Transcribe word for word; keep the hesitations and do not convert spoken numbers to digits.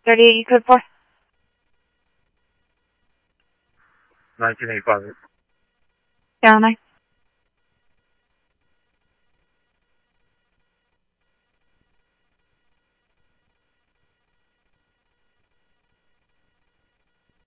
thirty-eight, you code for? nineteen eighty-five. Down nine.